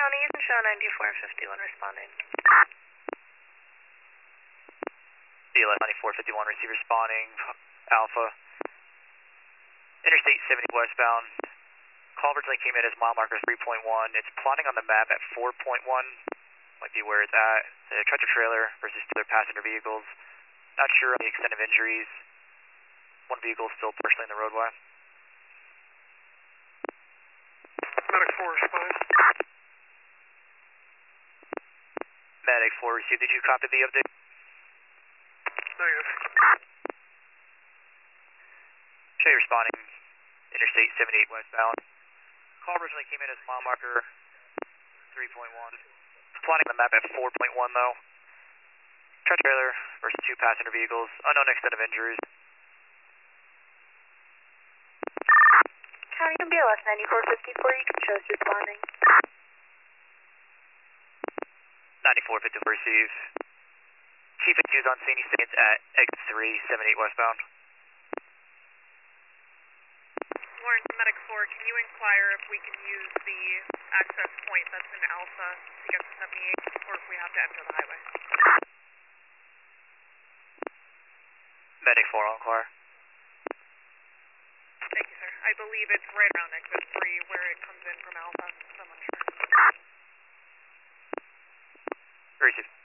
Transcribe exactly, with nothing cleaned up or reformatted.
County, you can show ninety-four fifty-one responding. D L S ninety-four fifty-one, receiver spawning, Alpha. Interstate seventy westbound. Call originally came in as mile marker three point one. It's plotting on the map at four point one. Might be where it's at. The tractor trailer versus two other passenger vehicles. Not sure on the extent of injuries. One vehicle is still partially in the roadway. Medic four responding. Medic four received. Did you copy the update? Negative. Show you responding. Interstate seventy-eight westbound. Call originally came in as mile marker three point one. Plotting the map at four point one though. Truck trailer versus two passenger vehicles. Unknown extent of injuries. County and B L S ninety-four fifty-four, you can show us responding. ninety-four fifty-four receive. Chief and is on scene. He stands at exit three, seventy-eight westbound. Lawrence, Medic four, can you inquire if we can use the access point that's in Alpha to get to seventy-eight, or if we have to enter the highway? Medic four on car. Thank you, sir. I believe it's right around exit three where it comes in from Alpha, so I'm unsure. Receive.